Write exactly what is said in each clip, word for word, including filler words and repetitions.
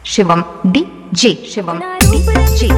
Shivam DJ Shivam DJ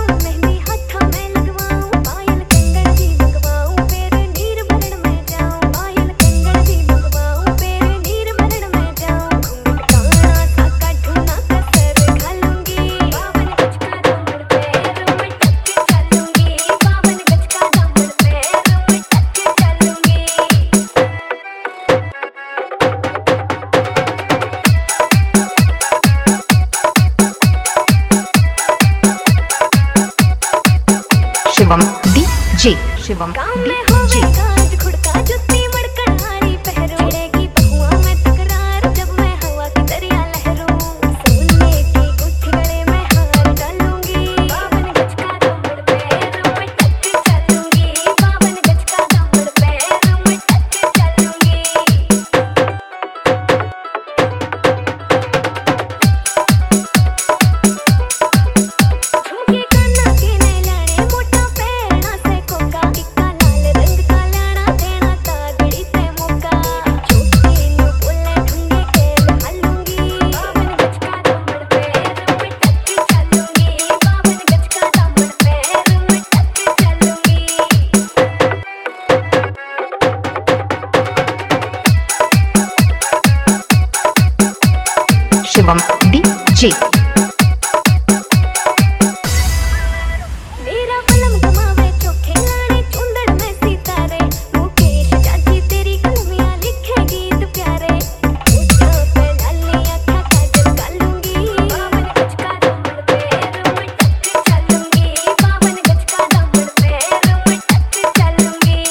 Shivam DJ Shivam DJ Shivam DJ मेरा पलम कमावे चोखे लाने चुंदड़ में सितारे मुकेश चाची तेरी कलमियां लिखे गीत प्यारे मुझे पे लाली आँखें काजल कालूंगी बावन गज का दामन पे रुम टक चलूंगी बावन गज का दामन पे रुम टक चलूंगी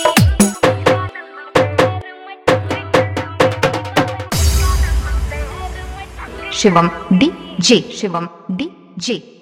शिवम डीजे शिवम डीजे